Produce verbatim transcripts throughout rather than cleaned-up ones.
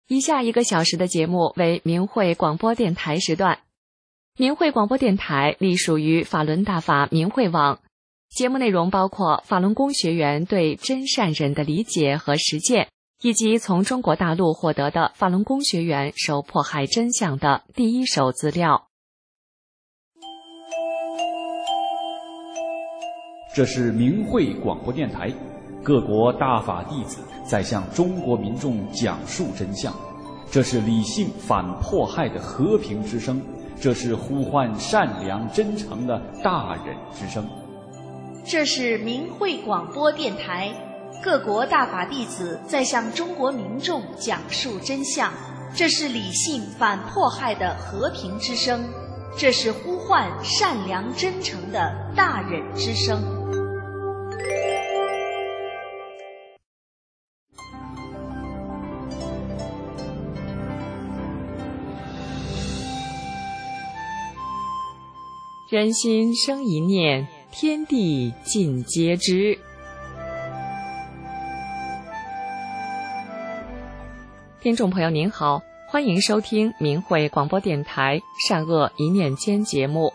以下一个小时的节目为明慧广播电台时段。明慧广播电台隶属于法轮大法明慧网，节目内容包括法轮功学员对真善忍的理解和实践，以及从中国大陆获得的法轮功学员受迫害真相的第一手资料。 这是明慧广播电台，各国大法弟子在向中国民众讲述真相，这是理性反迫害的和平之声，这是呼唤善良真诚的大忍之声。 这是明慧广播电台，各国大法弟子在向中国民众讲述真相，这是理性反迫害的和平之声，这是呼唤善良真诚的大忍之声。 人心生一念，天地尽皆知。听众朋友您好，欢迎收听明慧广播电台善恶一念间节目。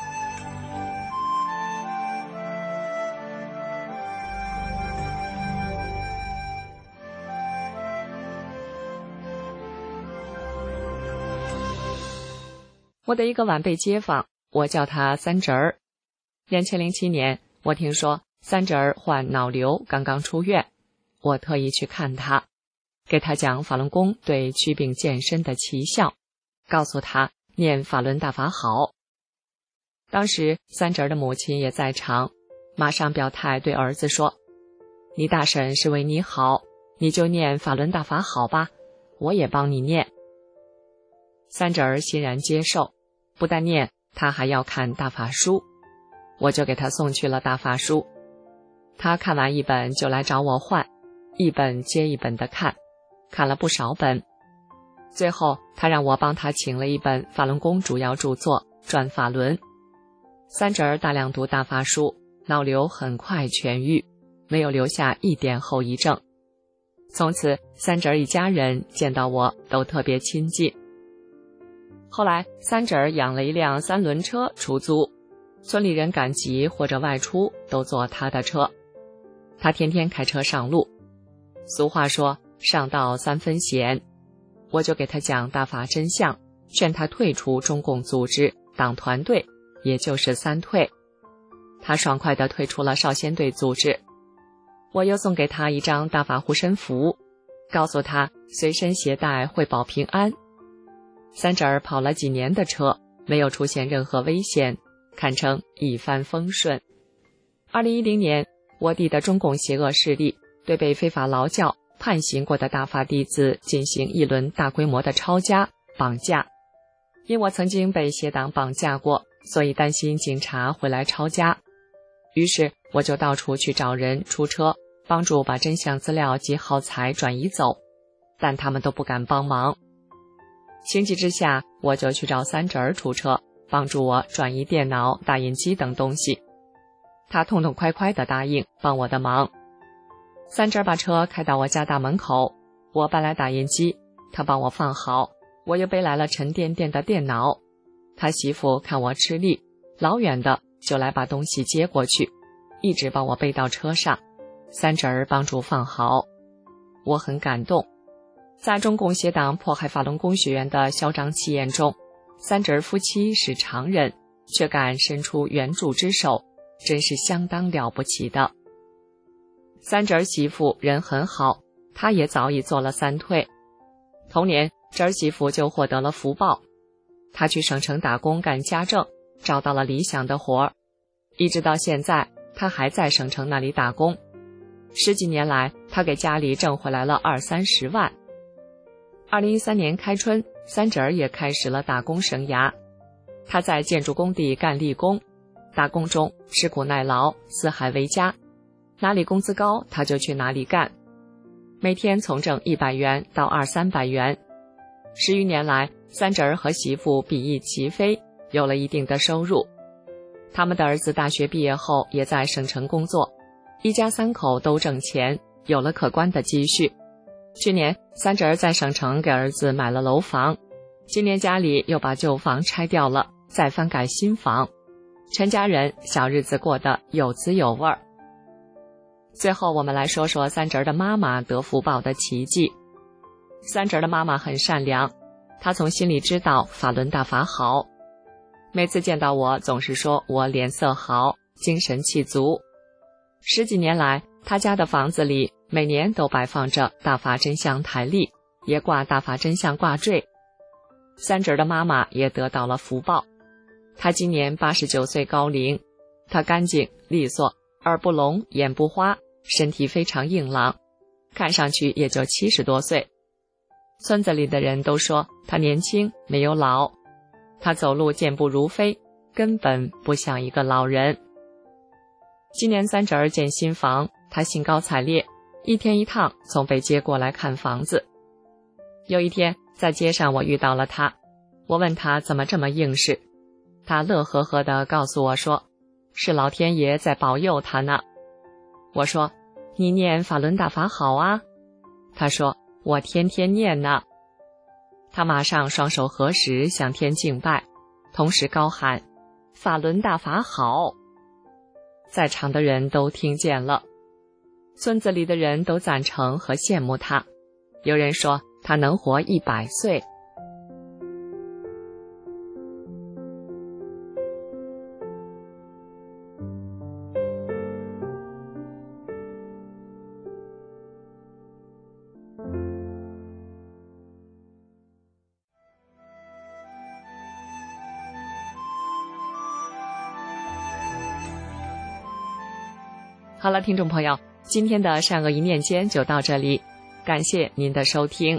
我的一个晚辈街坊，我叫他三侄儿。两千零七年，我听说三侄儿患脑瘤，刚刚出院，我特意去看他，给他讲法轮功对祛病健身的奇效，告诉他念法轮大法好。当时三侄儿的母亲也在场，马上表态对儿子说：“你大婶是为你好，你就念法轮大法好吧，我也帮你念。”三侄儿欣然接受，不但念，他还要看大法书，我就给他送去了大法书。他看完一本就来找我换，一本接一本的看，看了不少本。最后他让我帮他请了一本法轮功主要著作《转法轮》。三侄儿大量读大法书，脑瘤很快痊愈，没有留下一点后遗症。从此三侄儿一家人见到我都特别亲近。后来三侄儿养了一辆三轮车出租，村里人赶集或者外出都坐他的车，他天天开车上路。俗话说上道三分险，我就给他讲大法真相，劝他退出中共组织党团队，也就是三退。他爽快地退出了少先队组织。我又送给他一张大法护身符，告诉他随身携带会保平安。三侄儿跑了几年的车，没有出现任何危险，堪称一帆风顺。二零一零年，我地的中共邪恶势力对被非法劳教判刑过的大法弟子进行一轮大规模的抄家绑架。因我曾经被邪党绑架过，所以担心警察会来抄家，于是我就到处去找人出车，帮助把真相资料及耗材转移走，但他们都不敢帮忙。情急之下，我就去找三侄儿出车，帮助我转移电脑、打印机等东西。他痛痛快快地答应帮我的忙。三侄儿把车开到我家大门口，我搬来打印机，他帮我放好，我又背来了沉甸甸的电脑。他媳妇看我吃力，老远的就来把东西接过去，一直帮我背到车上，三侄儿帮助放好。我很感动。在中共邪党迫害法轮功学员的嚣张气焰中，三侄儿夫妻是常人，却敢伸出援助之手，真是相当了不起的。三侄儿媳妇人很好，她也早已做了三退。同年，侄儿媳妇就获得了福报，她去省城打工干家政，找到了理想的活儿，一直到现在，她还在省城那里打工。十几年来，她给家里挣回来了二三十万。二零一三年开春，三侄儿也开始了打工生涯。他在建筑工地干力工，打工中吃苦耐劳，四海为家，哪里工资高他就去哪里干，每天从挣一百元到二三百元。十余年来，三侄儿和媳妇比翼齐飞，有了一定的收入。他们的儿子大学毕业后也在省城工作，一家三口都挣钱，有了可观的积蓄。 去年三侄儿在省城给儿子买了楼房，今年家里又把旧房拆掉了，再翻盖新房，全家人小日子过得有滋有味儿。最后我们来说说三侄儿的妈妈得福报的奇迹。三侄儿的妈妈很善良，她从心里知道法轮大法好，每次见到我总是说我脸色好，精神气足。十几年来，她家的房子里每年都摆放着大法真相台历，也挂大法真相挂坠。三侄儿的妈妈也得到了福报，她今年八十九岁高龄，她干净利索，耳不聋眼不花，身体非常硬朗，看上去也就七十多岁。村子里的人都说她年轻没有老，她走路健步如飞，根本不像一个老人。今年三侄儿建新房，她兴高采烈，一天一趟从北街过来看房子。有一天在街上我遇到了她，我问她怎么这么硬实，她乐呵呵地告诉我说，是老天爷在保佑她呢。我说，你念法轮大法好啊？她说，我天天念呢。她马上双手合十向天敬拜，同时高喊，法轮大法好。在场的人都听见了，村子里的人都赞成和羡慕她，有人说她能活一百岁。好了，听众朋友，今天的善恶一念间就到这里，感谢您的收听。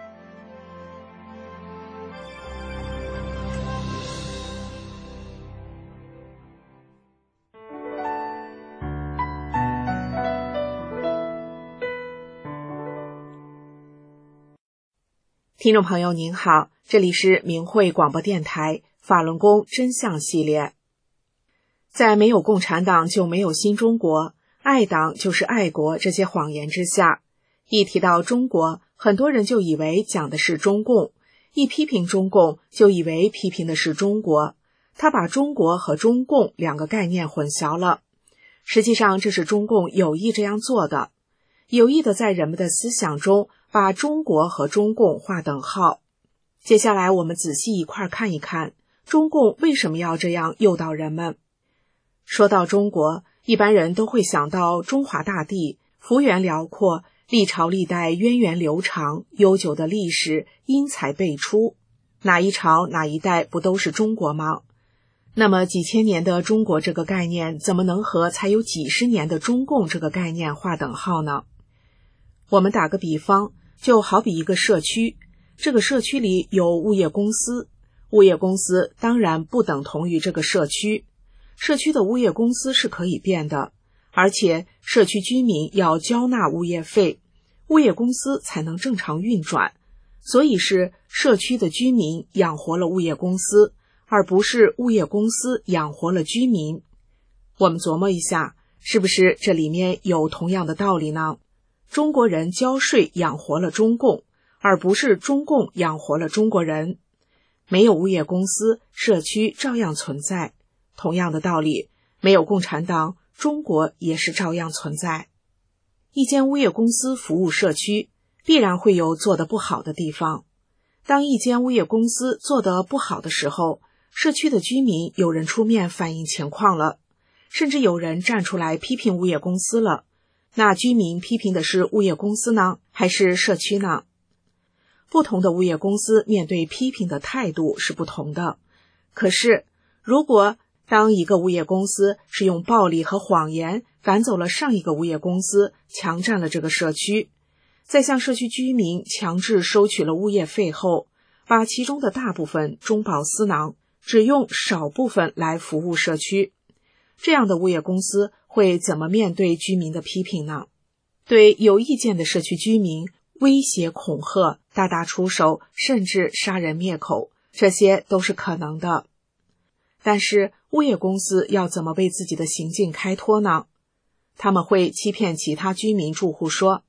听众朋友您好，这里是明慧广播电台法轮功真相系列。在没有共产党就没有新中国，爱党就是爱国这些谎言之下，一提到中国，很多人就以为讲的是中共，一批评中共就以为批评的是中国，他把中国和中共两个概念混淆了。实际上这是中共有意这样做的，有意的在人们的思想中把中国和中共划等号。接下来我们仔细一块看一看，中共为什么要这样诱导人们。说到中国，一般人都会想到中华大地，幅员辽阔，历朝历代源远流长，悠久的历史，英才辈出，哪一朝哪一代不都是中国吗？那么几千年的中国这个概念，怎么能和才有几十年的中共这个概念划等号呢？我们打个比方，就好比一个社区，这个社区里有物业公司，物业公司当然不等同于这个社区，社区的物业公司是可以变的，而且社区居民要交纳物业费，物业公司才能正常运转，所以是社区的居民养活了物业公司，而不是物业公司养活了居民。我们琢磨一下，是不是这里面有同样的道理呢？中国人交税养活了中共，而不是中共养活了中国人。没有物业公司，社区照样存在。同样的道理，没有共产党，中国也是照样存在。一间物业公司服务社区，必然会有做得不好的地方。当一间物业公司做得不好的时候，社区的居民有人出面反映情况了，甚至有人站出来批评物业公司了。那居民批评的是物业公司呢，还是社区呢？不同的物业公司面对批评的态度是不同的。可是，如果当一个物业公司是用暴力和谎言赶走了上一个物业公司，强占了这个社区，再向社区居民强制收取了物业费后，把其中的大部分中饱私囊，只用少部分来服务社区，这样的物业公司会怎么面对居民的批评呢？对有意见的社区居民威胁恐吓，大打出手，甚至杀人灭口，这些都是可能的。但是物业公司要怎么为自己的行径开脱呢？他们会欺骗其他居民住户说，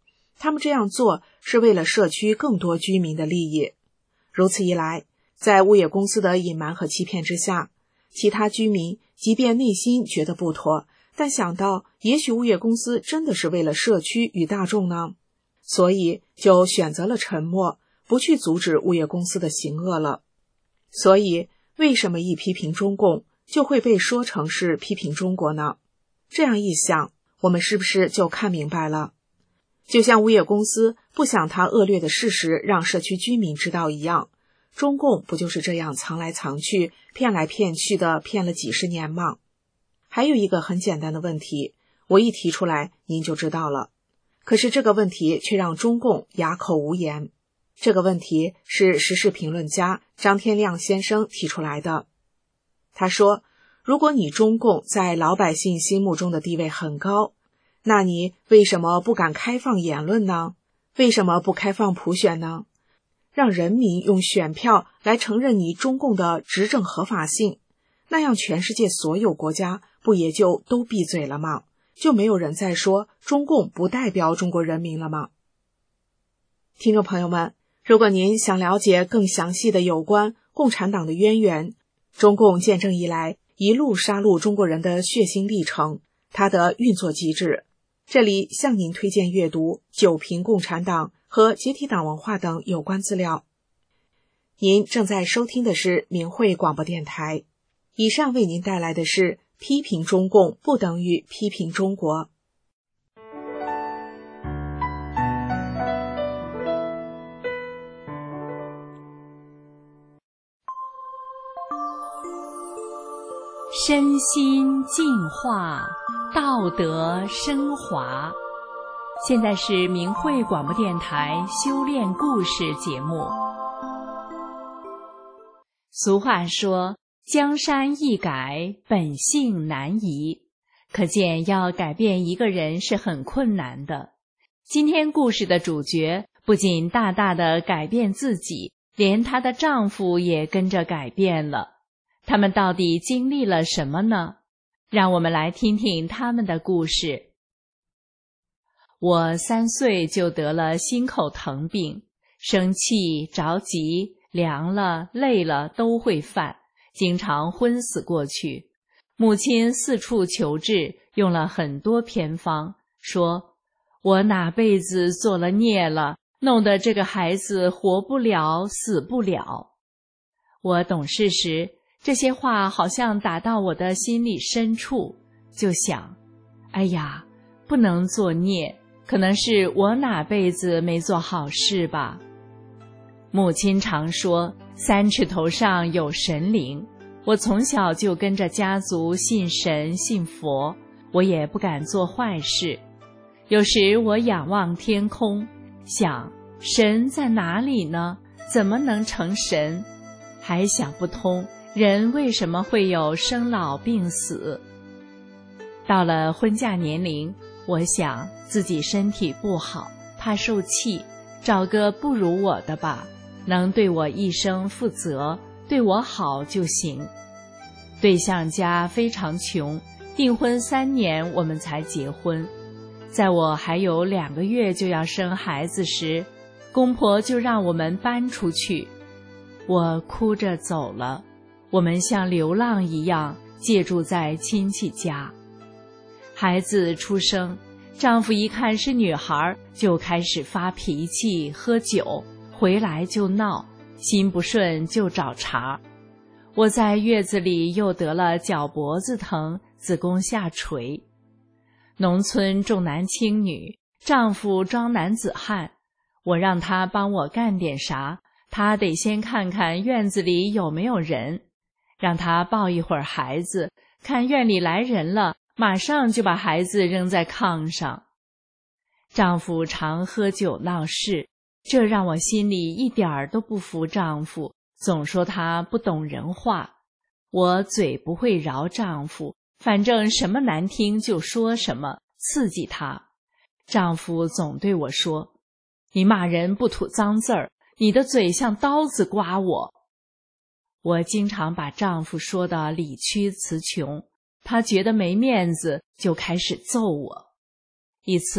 他们这样做是为了社区更多居民的利益。如此一来，在物业公司的隐瞒和欺骗之下，其他居民即便内心觉得不妥，但想到也许物业公司真的是为了社区与大众呢，所以就选择了沉默，不去阻止物业公司的行恶了。所以为什么一批评中共就会被说成是批评中国呢？这样一想，我们是不是就看明白了？就像物业公司不想他恶劣的事实让社区居民知道一样，中共不就是这样藏来藏去，骗来骗去的骗了几十年吗？还有一个很简单的问题，我一提出来您就知道了，可是这个问题却让中共哑口无言。这个问题是时事评论家张天亮先生提出来的。他说，如果你中共在老百姓心目中的地位很高，那你为什么不敢开放言论呢？为什么不开放普选呢？让人民用选票来承认你中共的执政合法性，那样全世界所有国家不也就都闭嘴了吗？就没有人再说中共不代表中国人民了吗？听众朋友们，如果您想了解更详细的有关共产党的渊源，中共建政以来一路杀戮中国人的血腥历程，它的运作机制，这里向您推荐阅读《九评共产党》和《解体党文化》等有关资料。您正在收听的是明慧广播电台，以上为您带来的是批评中共不等于批评中国。 身心净化，道德升华。现在是明慧广播电台修炼故事节目。俗话说，江山易改，本性难移，可见要改变一个人是很困难的。今天故事的主角不仅大大的改变自己，连她的丈夫也跟着改变了。他们到底经历了什么呢？让我们来听听他们的故事。我三岁就得了心口疼病，生气、着急、凉了、累了都会犯，经常昏死过去。母亲四处求治，用了很多偏方，说我哪辈子做了孽了，弄得这个孩子活不了，死不了。我懂事时，这些话好像打到我的心里深处，就想，哎呀，不能作孽，可能是我哪辈子没做好事吧。母亲常说，三尺头上有神灵，我从小就跟着家族信神信佛，我也不敢做坏事。有时我仰望天空，想神在哪里呢？怎么能成神？还想不通人为什么会有生老病死。到了婚嫁年龄，我想自己身体不好，怕受气，找个不如我的吧，能对我一生负责，对我好就行。对象家非常穷，订婚三年我们才结婚。在我还有两个月就要生孩子时，公婆就让我们搬出去。我哭着走了，我们像流浪一样借住在亲戚家。孩子出生，丈夫一看是女孩，就开始发脾气，喝酒，回来就闹，心不顺就找茬。我在月子里又得了脚脖子疼，子宫下垂。农村重男轻女，丈夫装男子汉，我让他帮我干点啥，他得先看看院子里有没有人，让他抱一会儿孩子，看院里来人了，马上就把孩子扔在炕上。丈夫常喝酒闹事，这让我心里一点儿都不服丈夫，总说他不懂人话。我嘴不会饶丈夫，反正什么难听就说什么，刺激他。丈夫总对我说，你骂人不吐脏字儿，你的嘴像刀子刮我。我经常把丈夫说得理屈词穷，他觉得没面子，就开始揍我。一次，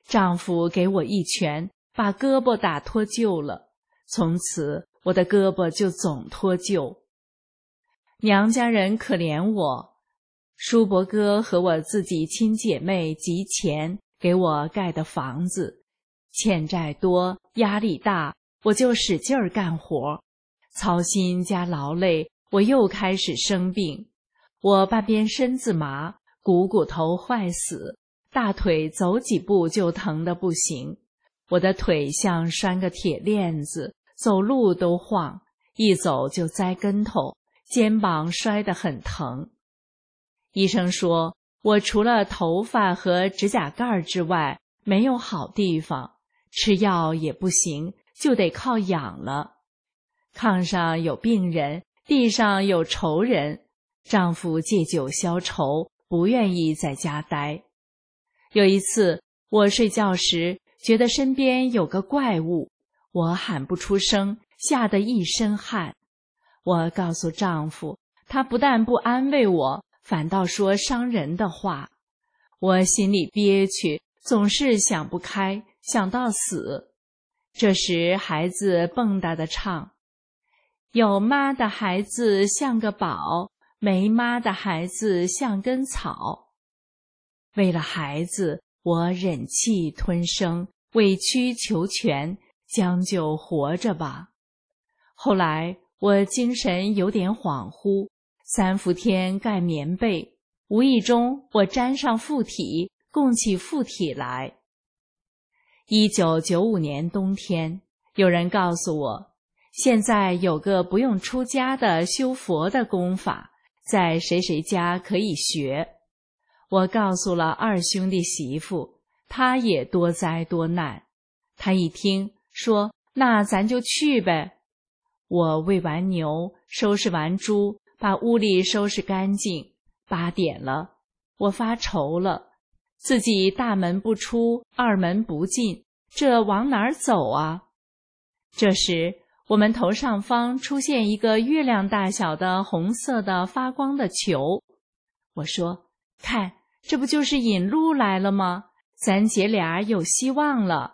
丈夫给我一拳，把胳膊打脱臼了，从此我的胳膊就总脱臼。娘家人可怜我，叔伯哥和我自己亲姐妹集钱给我盖的房子，欠债多，压力大，我就使劲儿干活，操心加劳累，我又开始生病。我半边身子麻，股骨头坏死，大腿走几步就疼得不行，我的腿像拴个铁链子，走路都晃，一走就栽跟头，肩膀摔得很疼。医生说，我除了头发和指甲盖之外，没有好地方，吃药也不行，就得靠养了。炕上有病人，地上有仇人，丈夫借酒消愁，不愿意在家待。有一次，我睡觉时觉得身边有个怪物，我喊不出声，吓得一身汗。我告诉丈夫，他不但不安慰我，反倒说伤人的话。我心里憋屈，总是想不开，想到死。这时孩子蹦跶地唱：有妈的孩子像个宝，没妈的孩子像根草。为了孩子，我忍气吞声，委曲求全，将就活着吧。后来我精神有点恍惚，三伏天盖棉被，无意中我沾上附体，供起附体来。一九九五年冬天，有人告诉我，现在有个不用出家的修佛的功法，在谁谁家可以学。我告诉了二兄弟媳妇，他也多灾多难。他一听说，那咱就去呗。我喂完牛，收拾完猪，把屋里收拾干净。八点了，我发愁了，自己大门不出，二门不进，这往哪儿走啊？这时，我们头上方出现一个月亮大小的红色的发光的球。我说，看，这不就是引路来了吗？咱姐俩有希望了。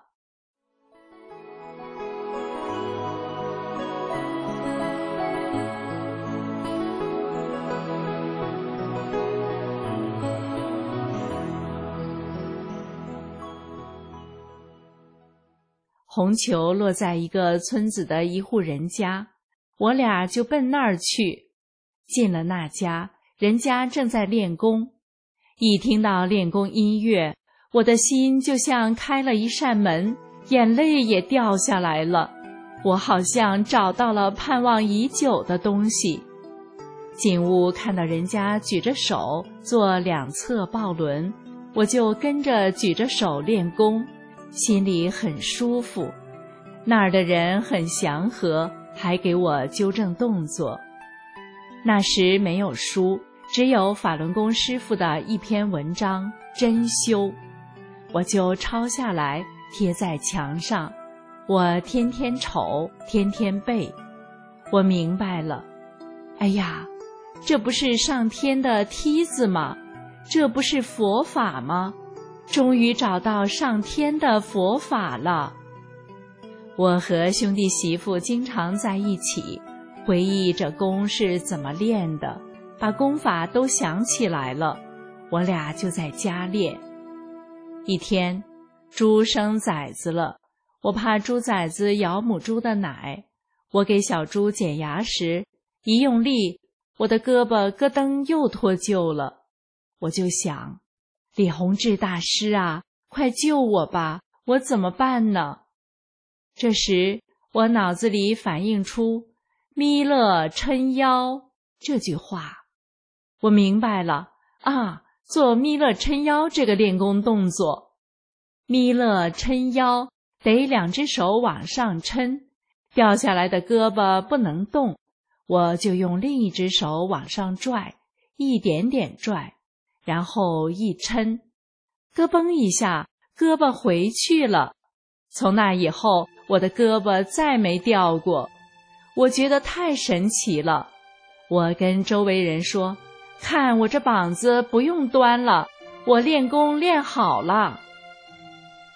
红球落在一个村子的一户人家，我俩就奔那儿去。进了那家，人家正在练功。一听到练功音乐，我的心就像开了一扇门，眼泪也掉下来了。我好像找到了盼望已久的东西。进屋看到人家举着手做两侧抱轮，我就跟着举着手练功，心里很舒服。那儿的人很祥和，还给我纠正动作。那时没有书，只有法轮功师傅的一篇文章《真修》，我就抄下来贴在墙上。我天天瞅，天天背。我明白了，哎呀，这不是上天的梯子吗？这不是佛法吗？终于找到上天的佛法了。我和兄弟媳妇经常在一起，回忆着功是怎么练的，把功法都想起来了。我俩就在家练。一天，猪生崽子了，我怕猪崽子咬母猪的奶，我给小猪剪牙时，一用力，我的胳膊咯噔又脱臼了。我就想，李洪志大师啊，快救我吧，我怎么办呢？这时，我脑子里反映出弥勒撑腰这句话。我明白了啊，做弥勒撑腰这个练功动作。弥勒撑腰得两只手往上抻，掉下来的胳膊不能动，我就用另一只手往上拽，一点点拽，然后一抻，咯嘣一下，胳膊回去了。从那以后，我的胳膊再没掉过。我觉得太神奇了。我跟周围人说，看我这膀子不用端了，我练功练好了。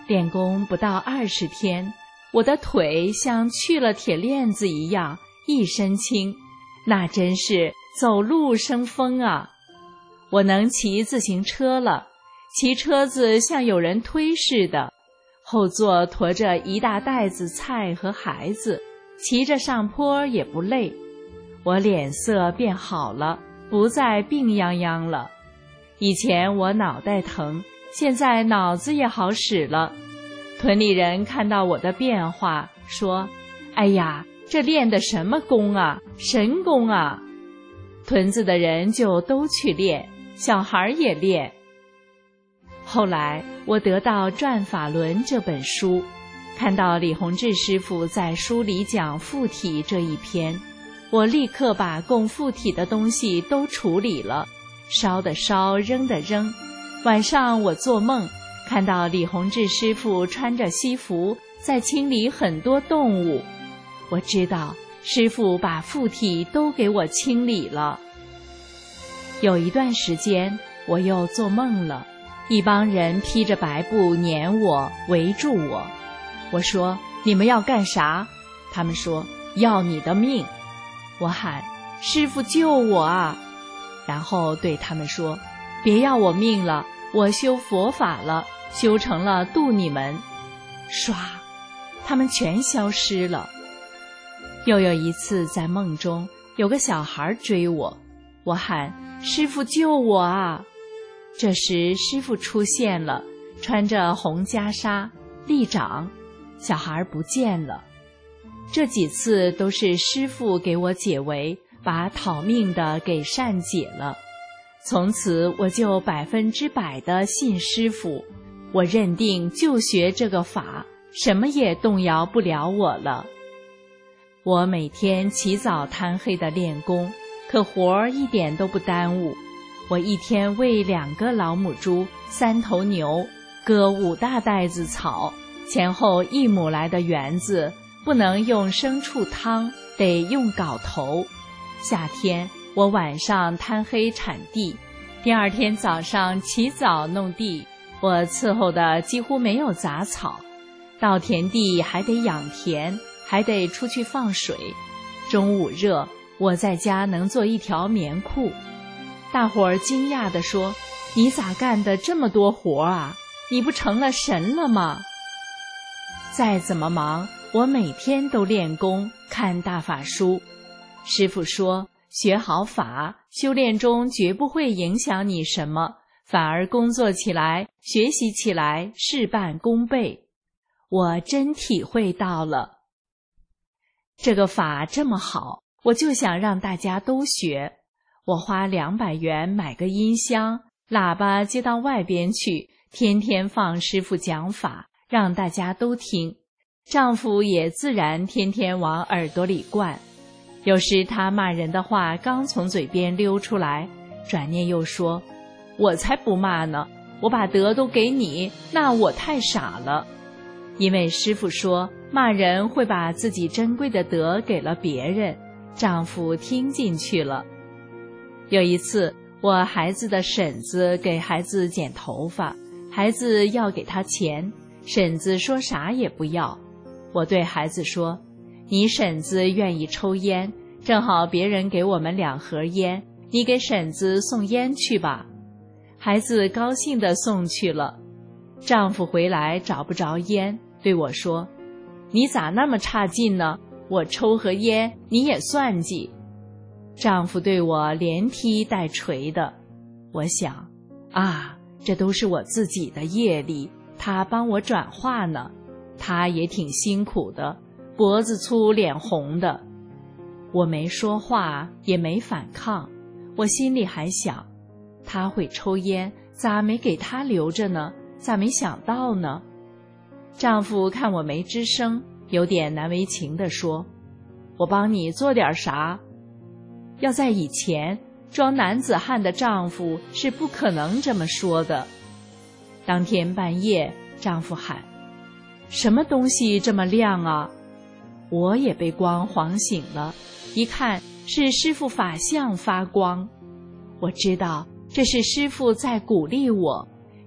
练功不到二十天，我的腿像去了铁链子一样，一身轻，那真是走路生风啊！我能骑自行车了，骑车子像有人推似的，后座驮着一大袋子菜和孩子，骑着上坡也不累。我脸色变好了，不再病殃殃了。以前我脑袋疼，现在脑子也好使了。屯里人看到我的变化，说：“哎呀，这练的什么功啊，神功啊！”屯子的人就都去练，小孩也练。后来我得到《转法轮》这本书，看到李洪志师傅在书里讲附体这一篇，我立刻把供附体的东西都处理了，烧的烧，扔的扔。晚上我做梦，看到李洪志师傅穿着西服在清理很多动物，我知道师傅把附体都给我清理了。有一段时间我又做梦了，一帮人披着白布撵我，围住我。我说：“你们要干啥？”他们说：“要你的命。”我喊：“师父救我啊！”然后对他们说：“别要我命了，我修佛法了，修成了度你们。”唰，他们全消失了。又有一次在梦中，有个小孩追我，我喊：“师父救我啊！”这时师父出现了，穿着红袈裟，立掌，小孩不见了。这几次都是师父给我解围，把讨命的给善解了。从此我就百分之百的信师父，我认定就学这个法，什么也动摇不了我了。我每天起早贪黑的练功，可活儿一点都不耽误。我一天喂两个老母猪，三头牛，割五大袋子草，前后一亩来的园子不能用牲畜汤，得用镐头。夏天我晚上贪黑铲地，第二天早上起早弄地，我伺候的几乎没有杂草。到田地还得养田，还得出去放水。中午热，我在家能做一条棉裤。大伙儿惊讶地说：“你咋干的这么多活啊？你不成了神了吗？”再怎么忙，我每天都练功，看大法书。师父说，学好法，修炼中绝不会影响你什么，反而工作起来，学习起来事半功倍。我真体会到了。这个法这么好，我就想让大家都学。我花两百元买个音箱，喇叭接到外边去，天天放师父讲法，让大家都听。丈夫也自然天天往耳朵里灌。有时他骂人的话刚从嘴边溜出来，转念又说：“我才不骂呢，我把德都给你，那我太傻了。”因为师父说，骂人会把自己珍贵的德给了别人，丈夫听进去了。有一次，我孩子的婶子给孩子剪头发，孩子要给他钱，婶子说啥也不要。我对孩子说：“你婶子愿意抽烟，正好别人给我们两盒烟，你给婶子送烟去吧。”孩子高兴地送去了。丈夫回来找不着烟，对我说：“你咋那么差劲呢？我抽盒烟你也算计。”丈夫对我连踢带捶的。我想，啊，这都是我自己的业力，他帮我转化呢。他也挺辛苦的，脖子粗脸红的。我没说话，也没反抗，我心里还想，他会抽烟，咋没给他留着呢？咋没想到呢？丈夫看我没吱声，有点难为情地说：“我帮你做点啥？”要在以前，装男子汉的丈夫是不可能这么说的。当天半夜，丈夫喊：“什么东西这么亮啊？”我也被光晃醒了，一看是师父法相发光。我知道这是师父在鼓励我，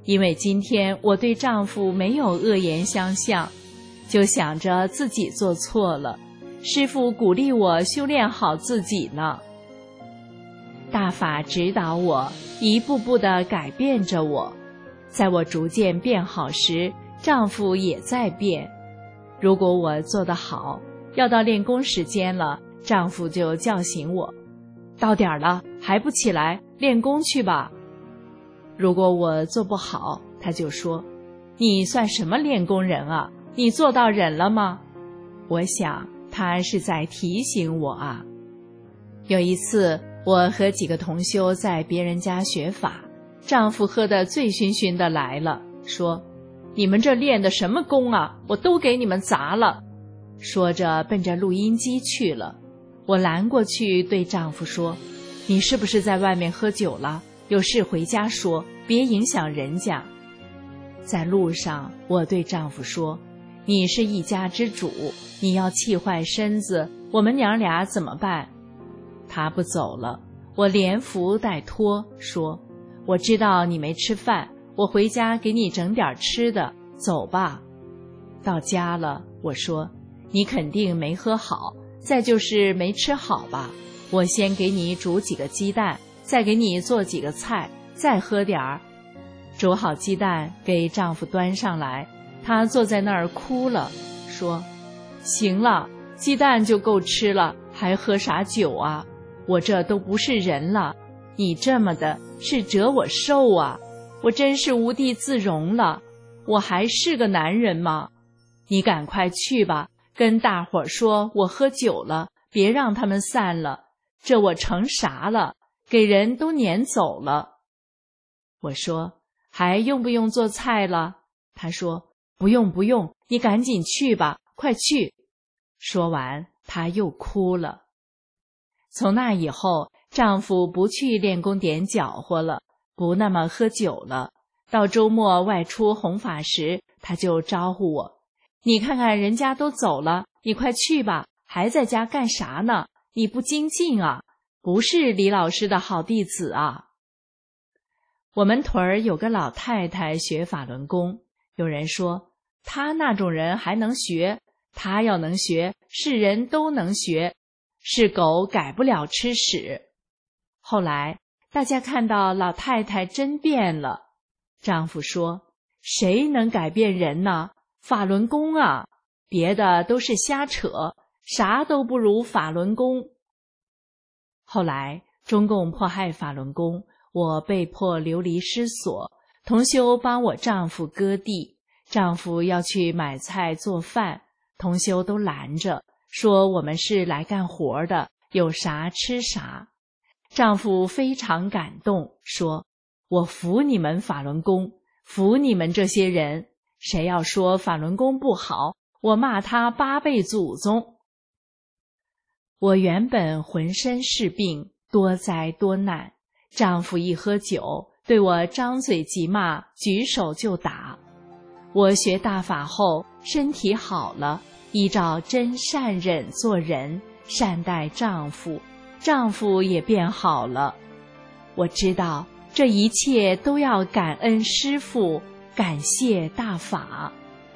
因为今天我对丈夫没有恶言相向，就想着自己做错了，师父鼓励我修炼好自己呢。大法指导我，一步步地改变着我。在我逐渐变好时，丈夫也在变。如果我做得好，要到练功时间了，丈夫就叫醒我，到点了还不起来，练功去吧。如果我做不好，他就说，你算什么练功人啊，你做到忍了吗？我想他是在提醒我啊。有一次我和几个同修在别人家学法，丈夫喝得醉醺醺的来了，说，你们这练的什么功啊，我都给你们砸了。说着奔着录音机去了。我拦过去对丈夫说，你是不是在外面喝酒了？有事回家说，别影响人家。在路上我对丈夫说，你是一家之主，你要气坏身子，我们娘俩怎么办？他不走了，我连扶带拖说，我知道你没吃饭，我回家给你整点吃的，走吧。到家了，我说，你肯定没喝好，再就是没吃好吧，我先给你煮几个鸡蛋，再给你做几个菜，再喝点儿。煮好鸡蛋给丈夫端上来，他坐在那儿哭了，说，行了，鸡蛋就够吃了，还喝啥酒啊？我这都不是人了，你这么的是折我寿啊，我真是无地自容了，我还是个男人吗？你赶快去吧，跟大伙儿说我喝酒了，别让他们散了，这我成啥了？给人都撵走了。我说，还用不用做菜了？他说，不用不用，你赶紧去吧，快去。说完他又哭了。从那以后，丈夫不去练功点搅和了，不那么喝酒了。到周末外出弘法时，他就招呼我，你看看人家都走了，你快去吧，还在家干啥呢？你不精进啊，不是李老师的好弟子啊。我们屯儿有个老太太学法轮功，有人说，她那种人还能学，她要能学，是人都能学，是狗改不了吃屎。后来大家看到老太太真变了，丈夫说，谁能改变人呢？法轮功啊，别的都是瞎扯，啥都不如法轮功。后来中共迫害法轮功，我被迫流离失所，同修帮我丈夫割地，丈夫要去买菜做饭，同修都拦着，说我们是来干活的，有啥吃啥。丈夫非常感动，说，我服你们法轮功，服你们这些人，谁要说法轮功不好，我骂他八辈祖宗。我原本浑身是病，多灾多难，丈夫一喝酒，对我张嘴即骂，举手就打。我学大法后，身体好了，依照真善忍做人，善待丈夫，丈夫也变好了。我知道这一切都要感恩师父，感谢大法。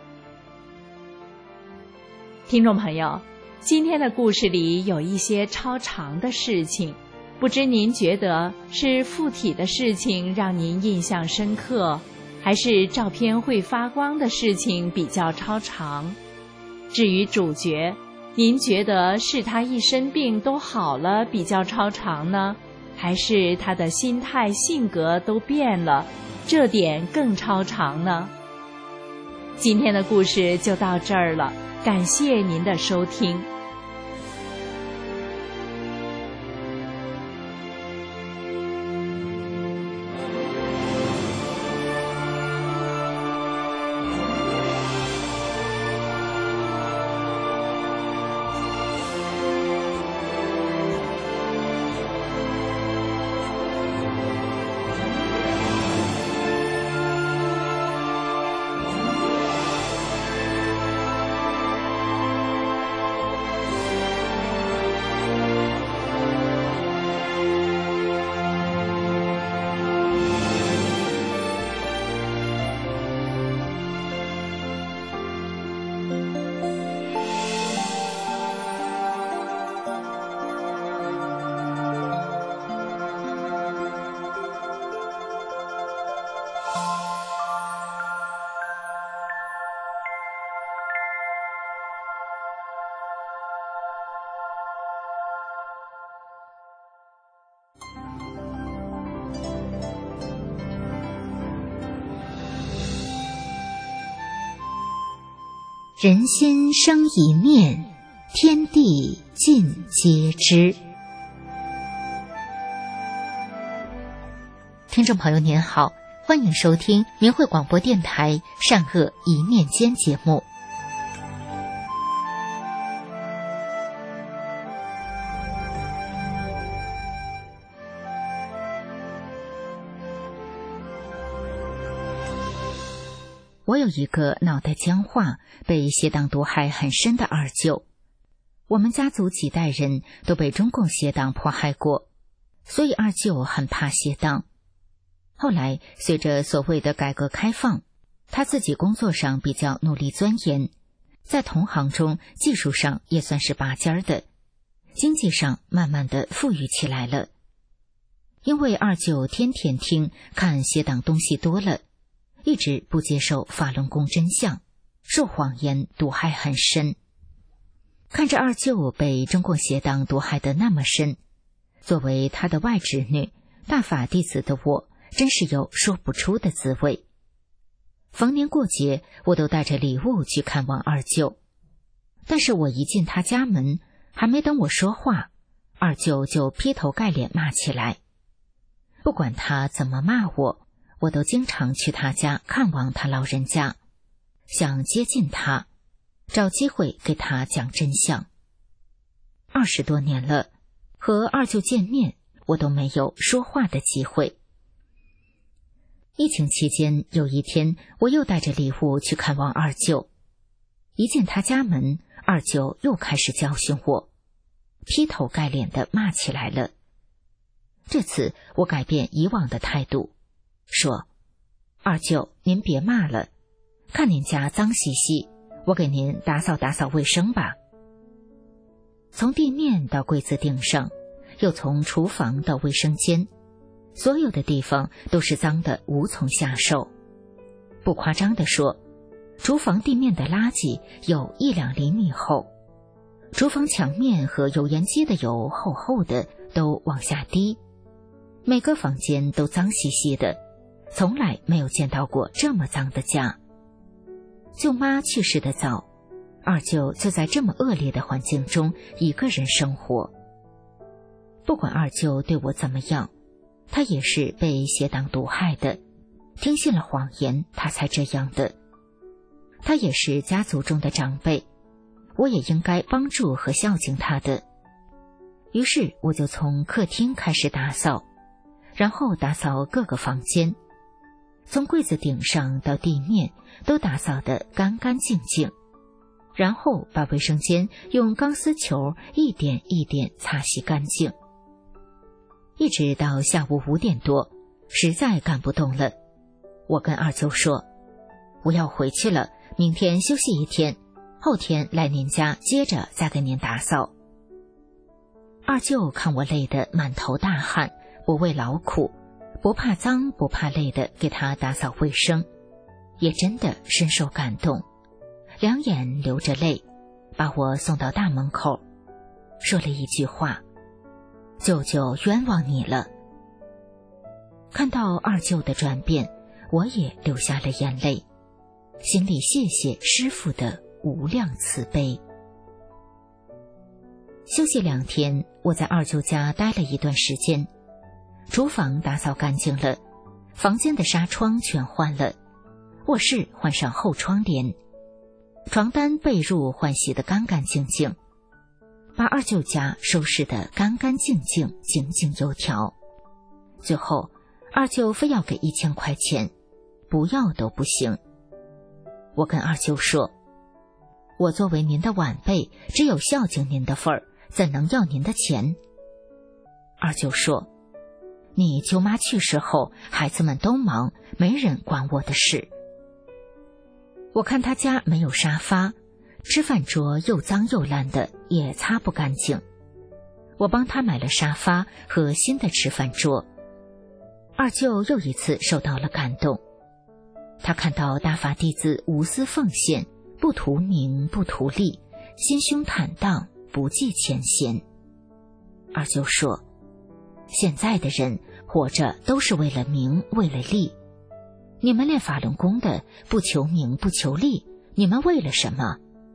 听众朋友，今天的故事里有一些超常的事情，不知您觉得是附体的事情让您印象深刻，还是照片会发光的事情比较超常？至于主角，您觉得是他一身病都好了比较超常呢，还是他的心态性格都变了，这点更超常呢？今天的故事就到这儿了，感谢您的收听。 人心生一念，天地尽皆知。听众朋友您好，欢迎收听明慧广播电台善恶一念间节目。我有一个脑袋僵化、被邪党毒害很深的二舅，我们家族几代人都被中共邪党迫害过，所以二舅很怕邪党。后来随着所谓的改革开放，他自己工作上比较努力钻研，在同行中技术上也算是拔尖的，经济上慢慢的富裕起来了。因为二舅天天听看邪党东西多了，一直不接受法轮功真相，受谎言毒害很深。看着二舅被中共邪党毒害得那么深，作为他的外侄女、大法弟子的我，真是有说不出的滋味。逢年过节，我都带着礼物去看望二舅，但是我一进他家门，还没等我说话，二舅就劈头盖脸骂起来。不管他怎么骂我，我都经常去他家看望他老人家，想接近他，找机会给他讲真相。二十多年了，和二舅见面，我都没有说话的机会。疫情期间，有一天我又带着礼物去看望二舅，一进他家门，二舅又开始教训我，劈头盖脸的骂起来了。这次我改变以往的态度，说：二舅，您别骂了，看您家脏兮兮，我给您打扫打扫卫生吧。从地面到柜子顶上，又从厨房到卫生间，所有的地方都是脏得无从下手。不夸张地说，厨房地面的垃圾有一两厘米厚，厨房墙面和油烟机的油厚厚的都往下滴，每个房间都脏兮兮的，从来没有见到过这么脏的家。舅妈去世的早，二舅就在这么恶劣的环境中一个人生活。不管二舅对我怎么样，他也是被邪党毒害的，听信了谎言，他才这样的。他也是家族中的长辈，我也应该帮助和孝敬他的。于是我就从客厅开始打扫，然后打扫各个房间，从柜子顶上到地面都打扫得干干净净，然后把卫生间用钢丝球一点一点擦洗干净。一直到下午五点多，实在干不动了，我跟二舅说：我要回去了，明天休息一天，后天来您家接着再给您打扫。二舅看我累得满头大汗，不畏劳苦，不怕脏不怕累的给他打扫卫生，也真的深受感动，两眼流着泪，把我送到大门口，说了一句话：舅舅冤枉你了。看到二舅的转变，我也流下了眼泪，心里谢谢师父的无量慈悲。休息两天，我在二舅家待了一段时间，厨房打扫干净了，房间的纱窗全换了，卧室换上厚窗帘，床单被褥换洗得干干净净，把二舅家收拾得干干净净，井井有条。最后二舅非要给一千块钱，不要都不行。我跟二舅说：我作为您的晚辈，只有孝敬您的份儿，怎能要您的钱？二舅说：你舅妈去世后，孩子们都忙，没人管我的事。我看他家没有沙发，吃饭桌又脏又烂的，也擦不干净。我帮他买了沙发和新的吃饭桌。二舅又一次受到了感动，他看到大法弟子无私奉献，不图名不图利，心胸坦荡，不计前嫌。二舅说：现在的人活着都是为了名，为了利。你们练法轮功的不求名不求利，你们为了什么？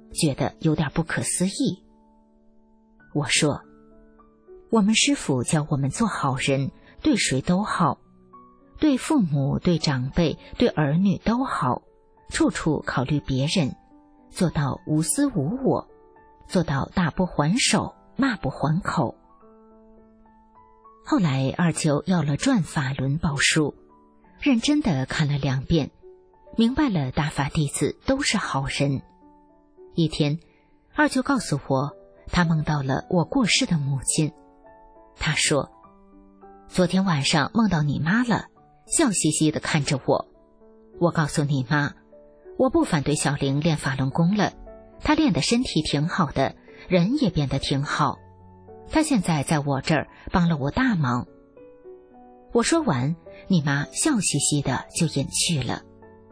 觉得有点不可思议。我说，我们师父教我们做好人，对谁都好，对父母、对长辈、对儿女都好，处处考虑别人，做到无私无我，做到打不还手，骂不还口。后来二舅要了转法轮报书，认真地看了两遍，明白了大法弟子都是好人。一天，二舅告诉我，他梦到了我过世的母亲。他说，昨天晚上梦到你妈了，笑嘻嘻地看着我。我告诉你妈，我不反对小玲练法轮功了，她练的身体挺好的，人也变得挺好。她现在在我这儿帮了我大忙。我说完，你妈笑嘻嘻的就隐去了。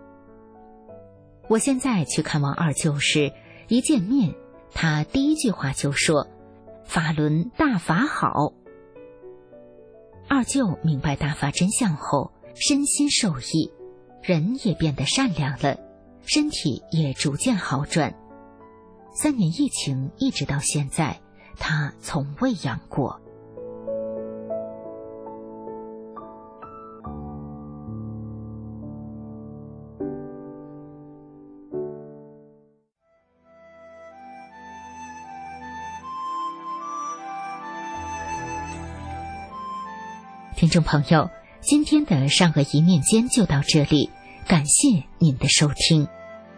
我现在去看望二舅时，一见面，他第一句话就说：“法轮大法好。”二舅明白大法真相后，身心受益，人也变得善良了，身体也逐渐好转。三年疫情一直到现在，他从未阳过。听众朋友，今天的善恶一念间就到这里，感谢您的收听。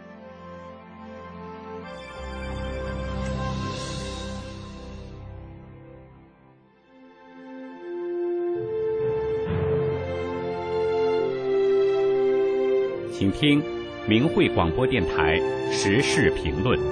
请听明慧广播电台时事评论。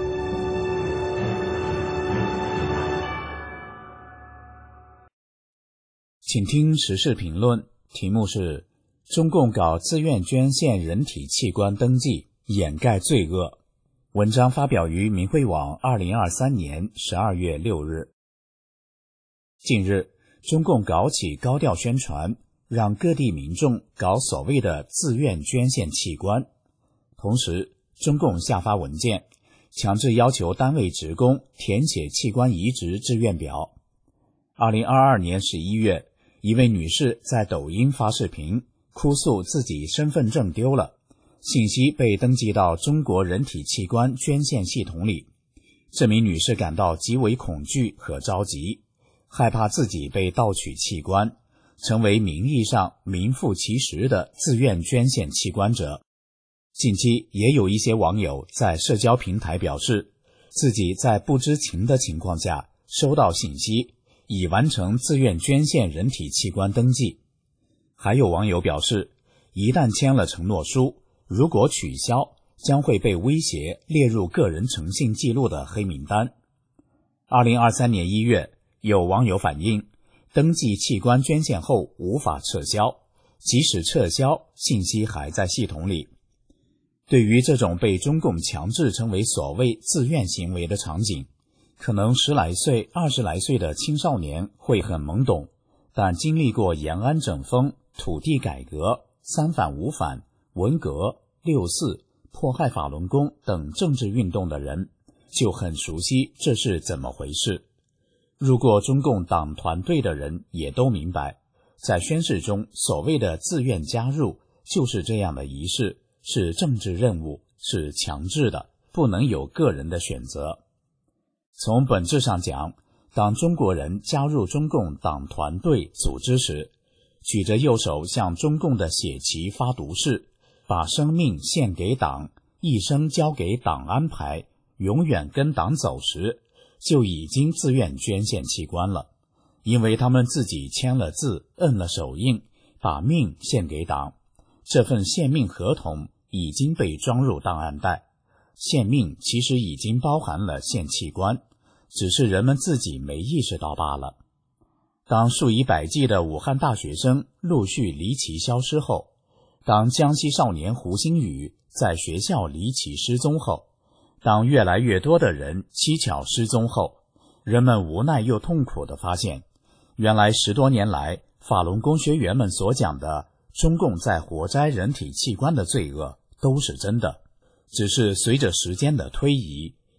请听时事评论，题目是中共搞自愿捐献人体器官登记，掩盖罪恶。文章发表于明慧网二零二三年十二月六日。近日，中共搞起高调宣传，让各地民众搞所谓的自愿捐献器官。同时，中共下发文件，强制要求单位职工填写器官移植志愿表。二零二二年十一月，一位女士在抖音发视频，哭诉自己身份证丢了，信息被登记到中国人体器官捐献系统里。这名女士感到极为恐惧和着急，害怕自己被盗取器官，成为名义上名副其实的自愿捐献器官者。近期也有一些网友在社交平台表示，自己在不知情的情况下收到信息，已完成自愿捐献人体器官登记。还有网友表示，一旦签了承诺书，如果取消，将会被威胁列入个人诚信记录的黑名单。二零二三年一月，有网友反映，登记器官捐献后无法撤销，即使撤销，信息还在系统里。对于这种被中共强制成为所谓自愿行为的场景，可能十来岁、二十来岁的青少年会很懵懂，但经历过延安整风、土地改革、三反五反、文革、六四、迫害法轮功等政治运动的人，就很熟悉这是怎么回事。入过中共党团队的人也都明白，在宣誓中所谓的自愿加入就是这样的仪式，是政治任务，是强制的，不能有个人的选择。从本质上讲，当中国人加入中共党团队组织时，举着右手向中共的血旗发毒誓，把生命献给党，一生交给党安排，永远跟党走时，就已经自愿捐献器官了，因为他们自己签了字，摁了手印，把命献给党。这份献命合同已经被装入档案袋，献命其实已经包含了献器官，只是人们自己没意识到罢了。当数以百计的武汉大学生陆续离奇消失后，当江西少年胡星宇在学校离奇失踪后，当越来越多的人蹊跷失踪后，人们无奈又痛苦地发现，原来十多年来法轮功学员们所讲的中共在活摘人体器官的罪恶都是真的，只是随着时间的推移，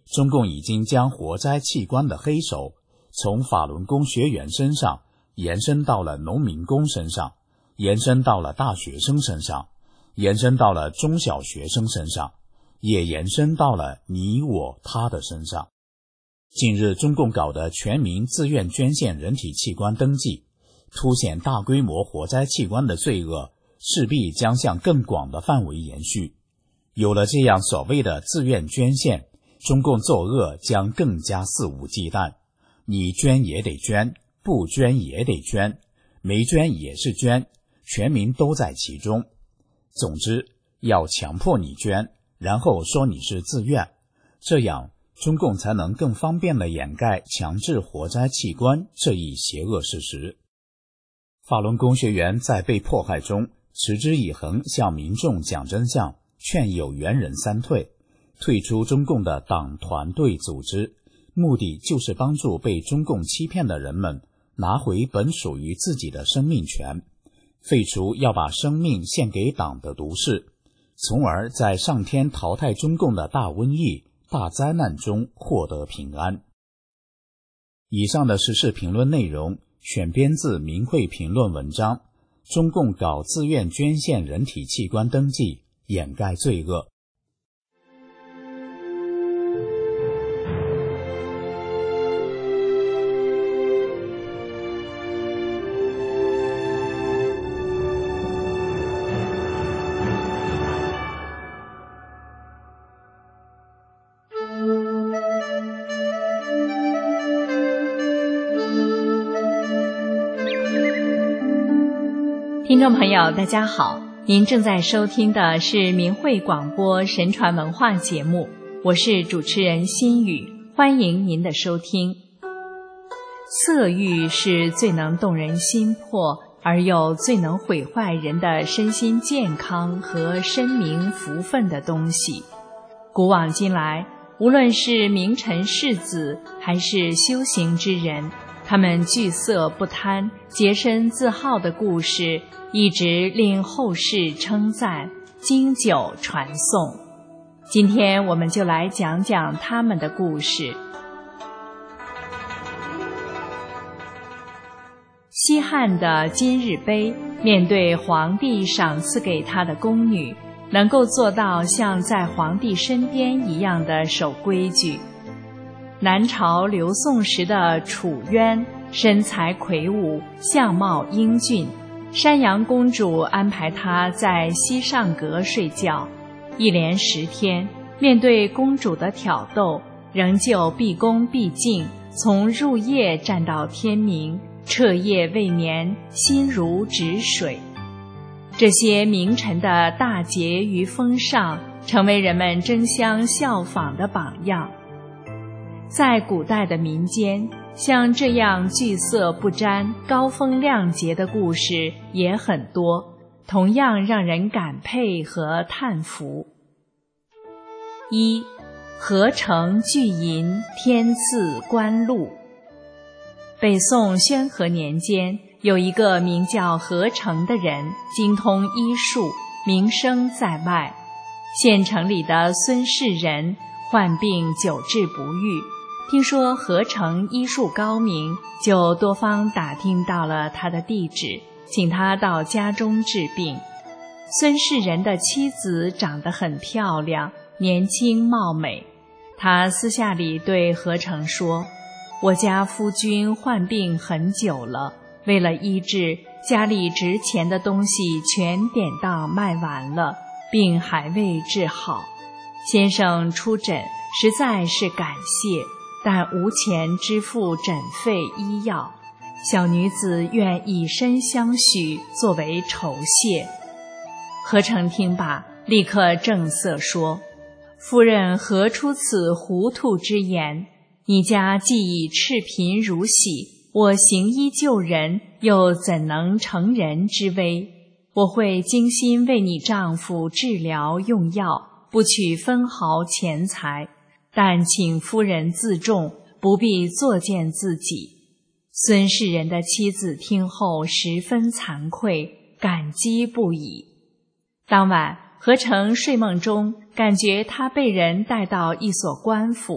中共已经将活摘器官的黑手从法轮功学员身上延伸到了农民工身上，延伸到了大学生身上，延伸到了中小学生身上，也延伸到了你我他的身上。近日中共搞的全民自愿捐献人体器官登记，凸显大规模活摘器官的罪恶势必将向更广的范围延续。有了这样所谓的自愿捐献，中共作恶将更加肆无忌惮，你捐也得捐，不捐也得捐，没捐也是捐，全民都在其中。总之，要强迫你捐，然后说你是自愿，这样中共才能更方便地掩盖强制活摘器官这一邪恶事实。法轮功学员在被迫害中持之以恒向民众讲真相，劝有缘人三退，退出中共的党团队组织，目的就是帮助被中共欺骗的人们拿回本属于自己的生命权，废除要把生命献给党的毒誓，从而在上天淘汰中共的大瘟疫、大灾难中获得平安。以上的时事评论内容选编自明慧评论文章，中共搞自愿捐献人体器官登记，掩盖罪恶。 听众朋友大家好，您正在收听的是明慧广播神传文化节目，我是主持人心雨，欢迎您的收听。色欲是最能动人心魄，而又最能毁坏人的身心健康和声名福分的东西。古往今来，无论是名臣士子还是修行之人，他们惧色不贪、洁身自好的故事一直令后世称赞，经久传颂。今天我们就来讲讲他们的故事。西汉的今日妃面对皇帝赏赐给她的宫女，能够做到像在皇帝身边一样的守规矩。南朝刘宋时的楚渊身材魁梧，相貌英俊，山阳公主安排他在西上阁睡觉，一连十天，面对公主的挑逗，仍旧毕恭毕敬，从入夜站到天明，彻夜未眠，心如止水。这些名臣的大节与风尚，成为人们争相效仿的榜样。在古代的民间，像这样惧色不沾、高风亮节的故事也很多，同样让人感佩和叹服。一，何成巨银，天赐官禄。北宋宣和年间，有一个名叫何成的人，精通医术，名声在外。县城里的孙氏人患病久治不愈，听说何成医术高明，就多方打听到了他的地址，请他到家中治病。孙氏人的妻子长得很漂亮，年轻貌美。他私下里对何成说，我家夫君患病很久了，为了医治，家里值钱的东西全典当卖完了，病还未治好。先生出诊实在是感谢，但无钱支付诊费医药，小女子愿以身相许作为酬谢。何成听罢，立刻正色说，夫人何出此糊涂之言？你家既已赤贫如洗，我行医救人，又怎能成人之危？我会精心为你丈夫治疗用药，不取分毫钱财，但请夫人自重，不必作践自己。孙氏人的妻子听后十分惭愧，感激不已。当晚，何成睡梦中感觉他被人带到一所官府，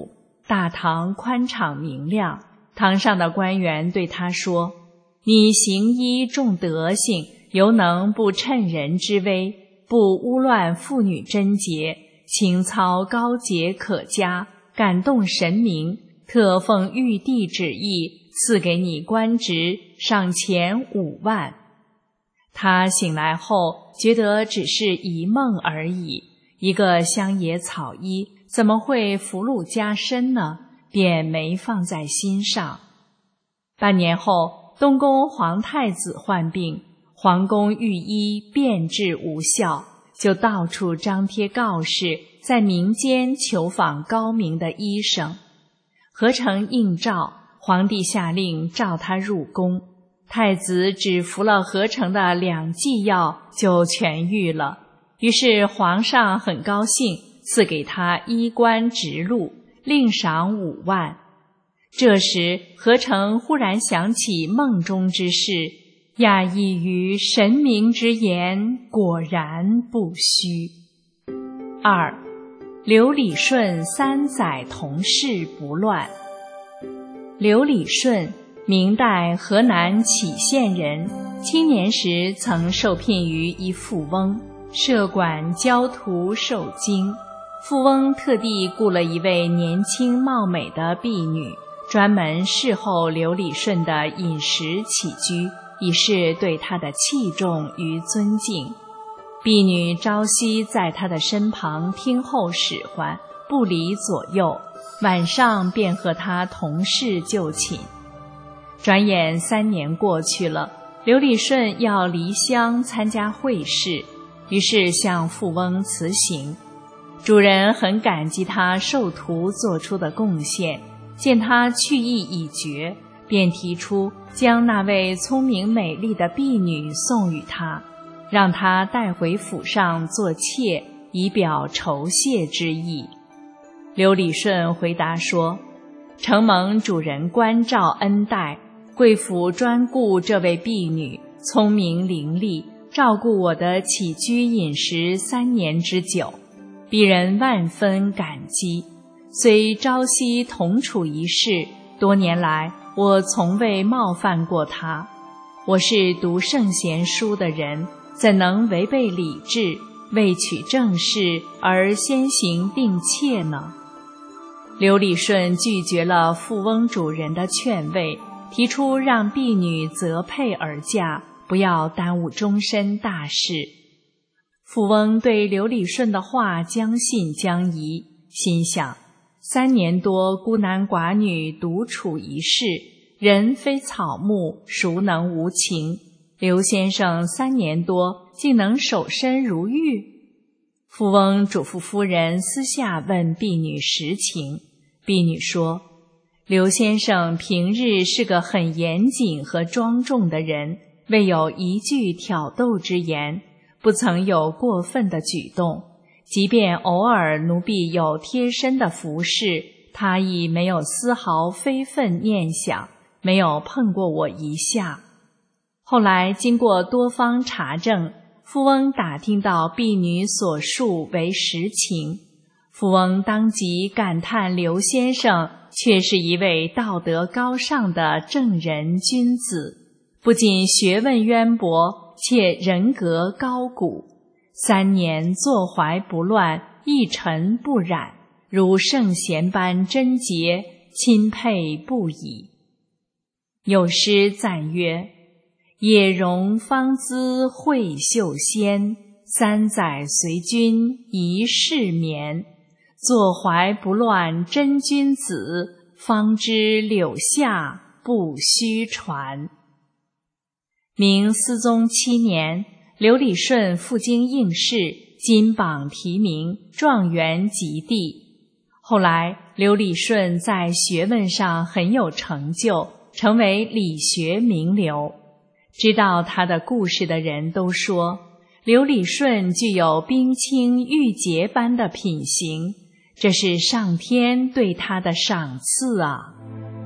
大堂宽敞明亮，堂上的官员对他说：你行医重德行，犹能不趁人之危，不污乱妇女贞洁，情操高洁可嘉，感动神明，特奉玉帝旨意，赐给你官职，赏钱五万。他醒来后觉得只是一梦而已，一个乡野草医怎么会福禄加身呢？便没放在心上。半年后，东宫皇太子患病，皇宫御医遍治无效，就到处张贴告示，在民间求访高明的医生。何成应召，皇帝下令召他入宫。太子只服了何成的两剂药就痊愈了，于是皇上很高兴，赐给他衣冠直禄，另赏五万。这时何成忽然想起梦中之事，讶异于神明之言，果然不虚。二，刘理顺三载同事不乱。刘理顺，明代河南杞县人，青年时曾受聘于一富翁，设馆教徒受经。富翁特地雇了一位年轻貌美的婢女，专门侍候刘理顺的饮食起居，以示对他的器重与尊敬。婢女朝夕在他的身旁听候使唤，不离左右，晚上便和他同事就寝。转眼三年过去了，刘理顺要离乡参加会试，于是向富翁辞行。主人很感激他授徒做出的贡献，见他去意已决，便提出将那位聪明美丽的婢女送与他，让他带回府上做妾，以表酬谢之意。刘理顺回答说：承蒙主人关照恩待，贵府专顾这位婢女，聪明伶俐，照顾我的起居饮食三年之久，鄙人万分感激。虽朝夕同处一室，多年来我从未冒犯过他。我是读圣贤书的人，怎能违背礼制，未取正室而先行定妾呢？刘理顺拒绝了富翁主人的劝慰，提出让婢女择配而嫁，不要耽误终身大事。富翁对刘理顺的话将信将疑，心想三年多孤男寡女独处一室，人非草木，孰能无情？刘先生三年多竟能守身如玉？富翁嘱咐夫人私下问婢女实情，婢女说：刘先生平日是个很严谨和庄重的人，未有一句挑逗之言，不曾有过分的举动，即便偶尔奴婢有贴身的服侍，他亦没有丝毫非分念想，没有碰过我一下。后来经过多方查证，富翁打听到婢女所述为实情，富翁当即感叹刘先生却是一位道德高尚的正人君子，不仅学问渊博，且人格高古，三年坐怀不乱，一尘不染，如圣贤般贞洁，钦佩不已。有诗赞曰：野容方姿慧秀仙，三载随君一世眠。坐怀不乱真君子，方知柳下不虚传。明思宗七年，刘理顺赴京应试，金榜题名，状元及第。后来刘理顺在学问上很有成就，成为理学名流。知道他的故事的人都说，刘理顺具有冰清玉洁般的品行，这是上天对他的赏赐啊。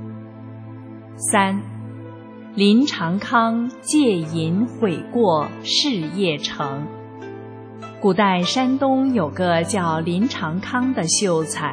三，林长康借银悔过，事业成。古代山东有个叫林长康的秀才，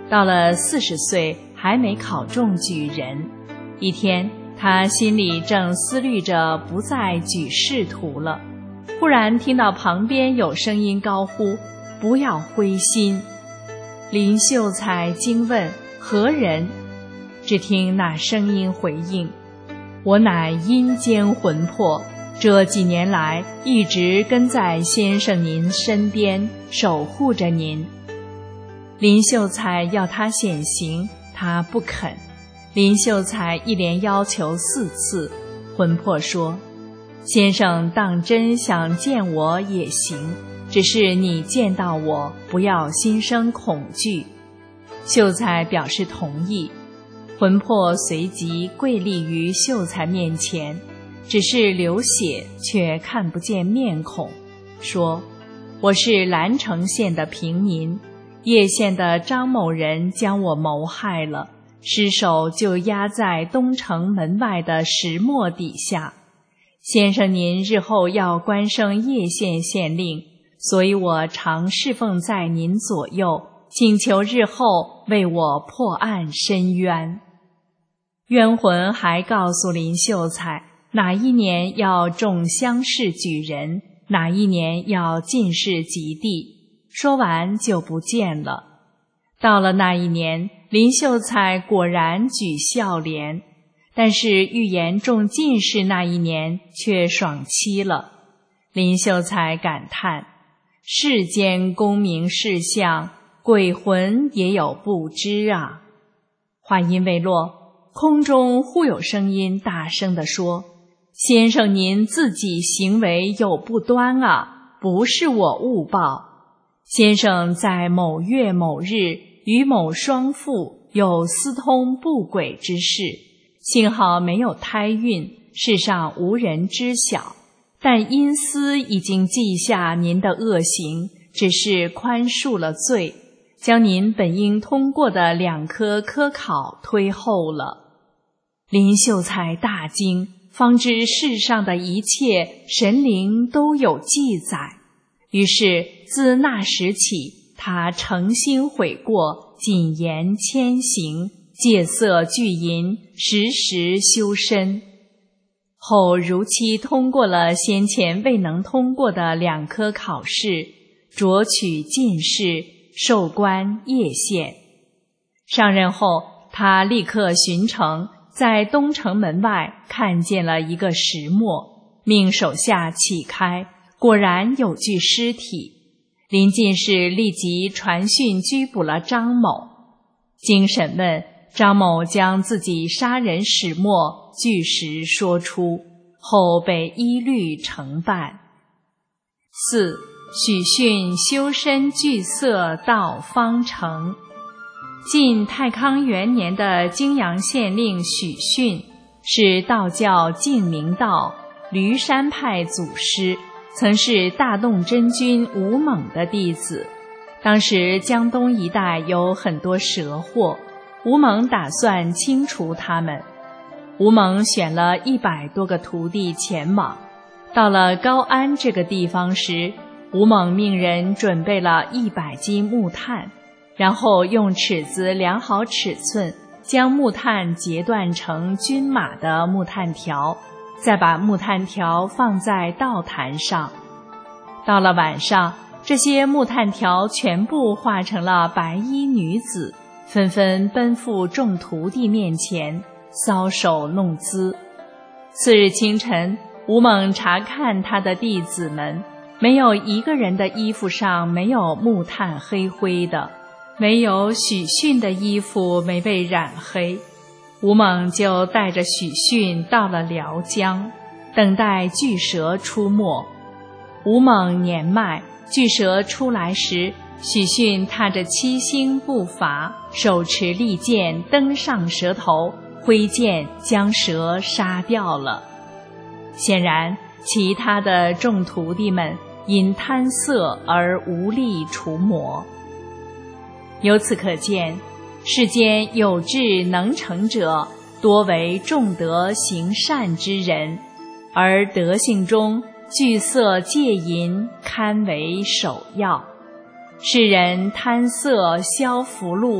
到了四十岁还没考中举人。一天，他心里正思虑着不再举仕途了，忽然听到旁边有声音高呼：“不要灰心！”林秀才惊问：“何人？”只听那声音回应：“我乃阴间魂魄，这几年来一直跟在先生您身边，守护着您。”林秀才要他显形，他不肯。林秀才一连要求四次，魂魄说：“先生当真想见我也行，只是你见到我，不要心生恐惧。”秀才表示同意。魂魄随即跪立于秀才面前，只是流血，却看不见面孔，说：“我是兰城县的平民，叶县的张某人将我谋害了，尸首就压在东城门外的石磨底下。先生您日后要官升叶县县令，所以我常侍奉在您左右，请求日后为我破案伸冤。”冤魂还告诉林秀才，哪一年要中乡试举人，哪一年要进士及第，说完就不见了。到了那一年，林秀才果然举孝廉，但是预言中进士那一年却爽期了。林秀才感叹：“世间功名事相，鬼魂也有不知啊。”话音未落，空中忽有声音大声地说：“先生您自己行为有不端啊，不是我误报。先生在某月某日与某双妇有私通不轨之事，幸好没有胎孕，世上无人知晓。但因私已经记下您的恶行，只是宽恕了罪，将您本应通过的两科科考推后了。”林秀才大惊，方知世上的一切神灵都有记载，于是自那时起，他诚心悔过，谨言谦行，戒色拒淫，时时修身。后如期通过了先前未能通过的两科考试，擢取进士，授官叶县。上任后，他立刻巡城，在东城门外看见了一个石磨，命手下启开，果然有具尸体。林进士立即传讯拘捕了张某。经审问，张某将自己杀人始末据实说出，后被依律惩办。四、许逊修身具色到方城。晋太康元年的泾阳县令许逊是道教晋明道驴山派祖师，曾是大洞真君吴猛的弟子。当时江东一带有很多蛇祸，吴猛打算清除他们。吴猛选了一百多个徒弟前往，到了高安这个地方时，吴猛命人准备了一百斤木炭，然后用尺子量好尺寸，将木炭截断成均码的木炭条，再把木炭条放在道坛上。到了晚上，这些木炭条全部化成了白衣女子，纷纷奔赴众徒弟面前，搔首弄姿。次日清晨，吴猛查看他的弟子们，没有一个人的衣服上没有木炭黑灰的，唯有许逊的衣服没被染黑。吴猛就带着许逊到了辽江，等待巨蛇出没。吴猛年迈，巨蛇出来时，许逊踏着七星步伐，手持利剑登上蛇头，挥剑将蛇杀掉了。显然，其他的众徒弟们因贪色而无力除魔。由此可见，世间有志能成者，多为重德行善之人，而德性中惧色戒淫堪为首要。世人贪色消福禄，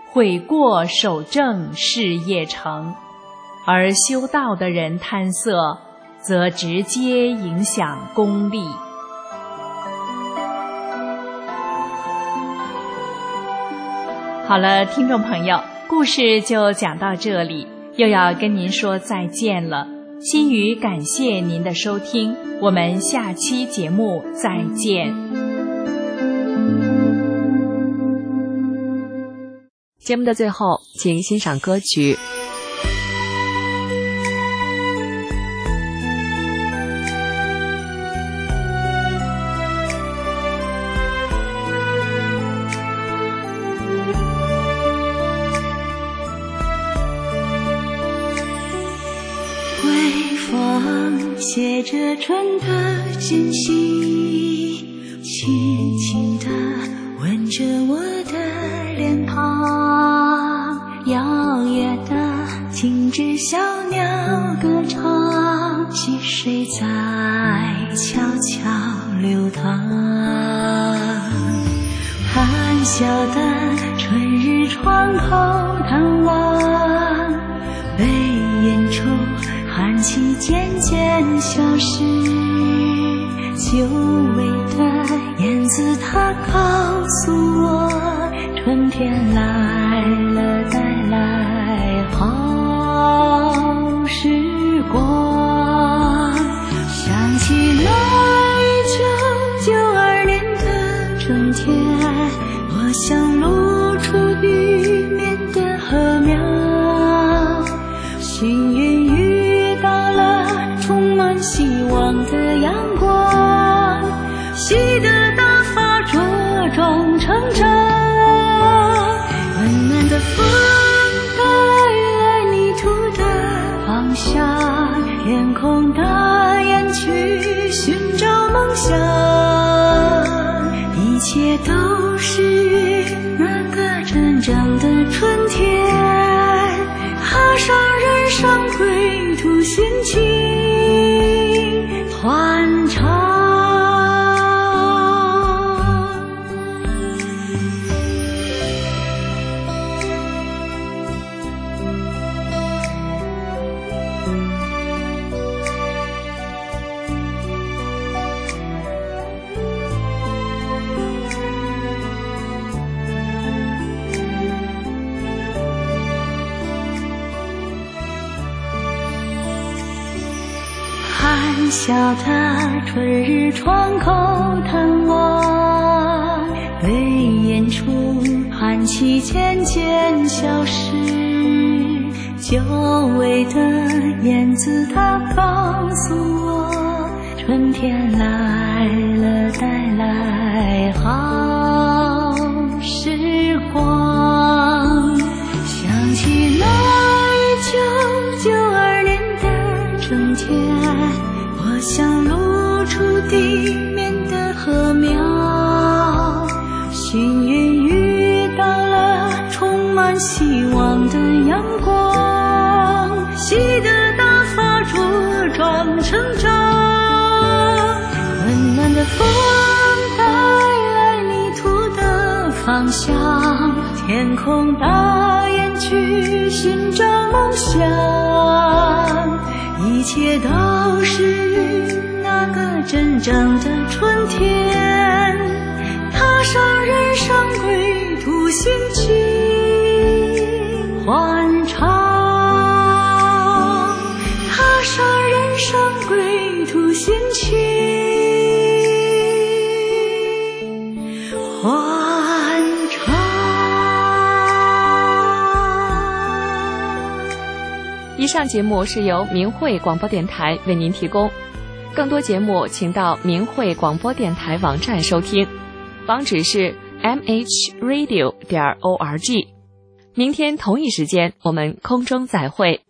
悔过守正，事业成；而修道的人贪色，则直接影响功利。好了，听众朋友，故事就讲到这里，又要跟您说再见了。心语感谢您的收听，我们下期节目再见。 节目的最后，请欣赏歌曲。 写着春的真心，轻轻地吻着我的脸庞，摇曳的停止小鸟歌唱，溪水在悄悄流淌，含笑的春日窗口探望，被远处寒气渐渐消失，久违的燕子它告诉我，春天来了，带来好时光。想起那一九九二年的春天，我想露出玉面的禾苗，幸运希望的阳光，喜得大发茁壮成长。温暖的风带来泥土的芳香，天空大雁去寻找梦想，一切都是那个真正的春天，踏上人生归途心情欢唱。含笑的春日窗口探望，被远处寒气渐渐消失，久违的燕子它告诉我，春天来了，带来好时光。想起那一九九二年的春天，我想露出地面的禾苗，幸运遇到了充满希望的阳光，喜得大发茁壮成长。温暖的风带来泥土的芳香，天空大雁去寻找梦想，一切都是那个真正的春天，踏上人生归途心情欢唱，踏上人生归途心情欢唱。 以上节目是由明慧广播电台为您提供，更多节目请到明慧广播电台网站收听，网址是 m h radio 点 org。明天同一时间我们空中再会。